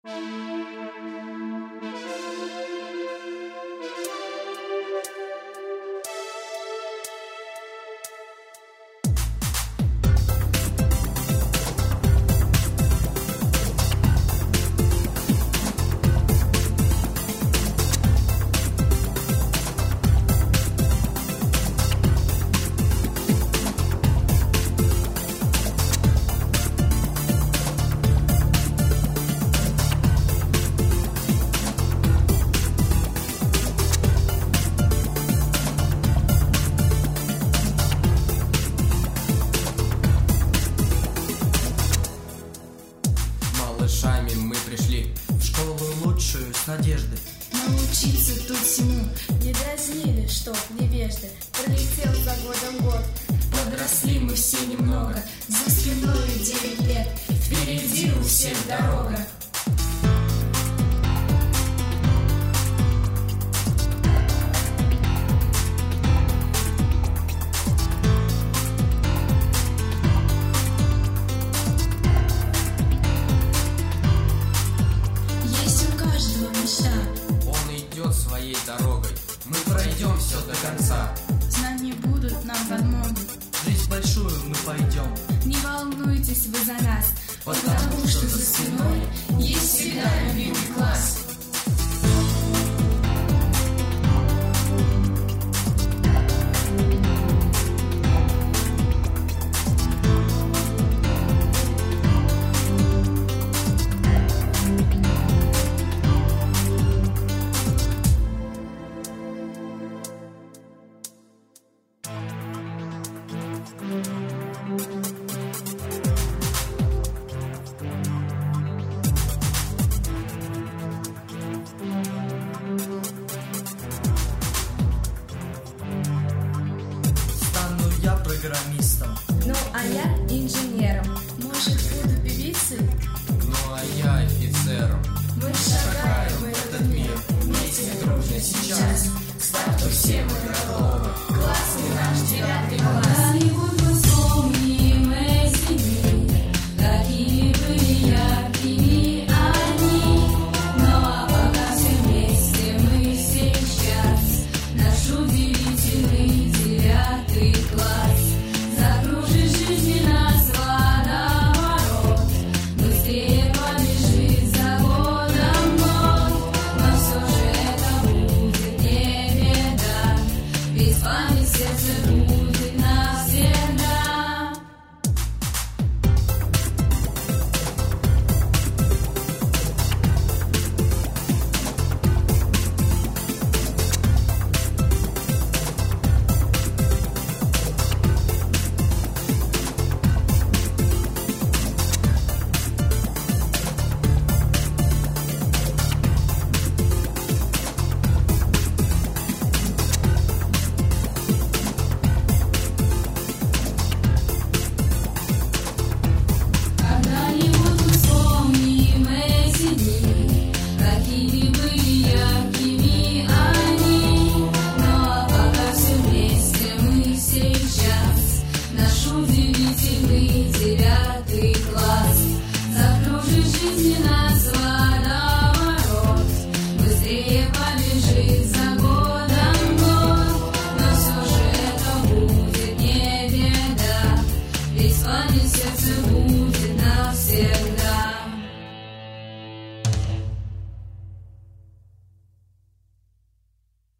Малышами мы пришли в школу лучшую с надеждой. Научиться тут всему не дразнили, чтоб невежды. Пролетел за годом год. подросли мы все немного. За спиной 9 лет, впереди у всех дорога. Он идет своей дорогой, мы пройдем все до конца. Знания будут нам подмогой, Жизнь большую мы пойдем. не волнуйтесь вы за нас, потому что за спиной есть всегда любимый класс. Программистом. Ну, а я инженером. Может, буду певицей? Ну а я офицером. Мы шагаем в этот мир, вместе дружно сейчас. Старту все мы готовы, классный наш 9 класс.